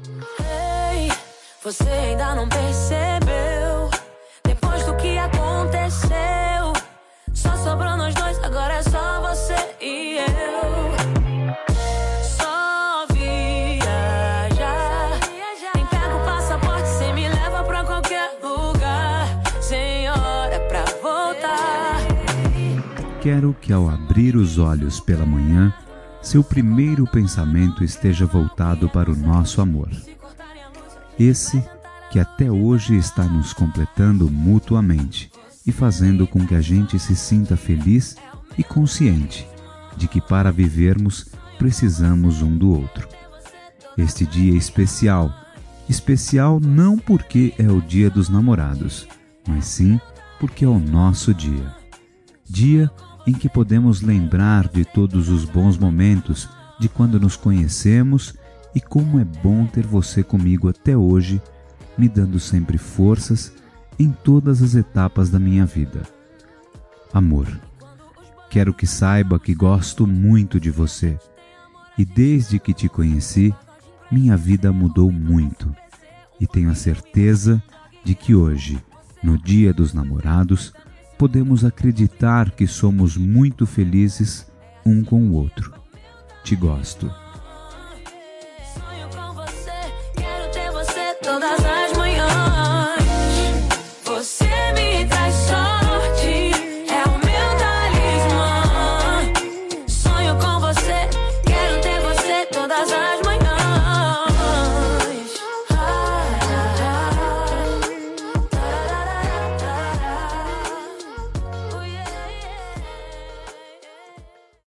Ei, você ainda não percebeu? Depois do que aconteceu, só sobrou nós dois, agora é só você e eu. Só viajar. Nem pego o passaporte, cê me leva pra qualquer lugar. Sem hora pra voltar. Quero que ao abrir os olhos pela manhã, seu primeiro pensamento esteja voltado para o nosso amor. Esse que até hoje está nos completando mutuamente e fazendo com que a gente se sinta feliz e consciente de que para vivermos precisamos um do outro. Este dia é especial. Especial não porque é o dia dos namorados, mas sim porque é o nosso dia. Dia em que podemos lembrar de todos os bons momentos de quando nos conhecemos e como é bom ter você comigo até hoje, me dando sempre forças em todas as etapas da minha vida. Amor, quero que saiba que gosto muito de você e desde que te conheci, minha vida mudou muito e tenho a certeza de que hoje, no Dia dos Namorados, podemos acreditar que somos muito felizes um com o outro. Te gosto.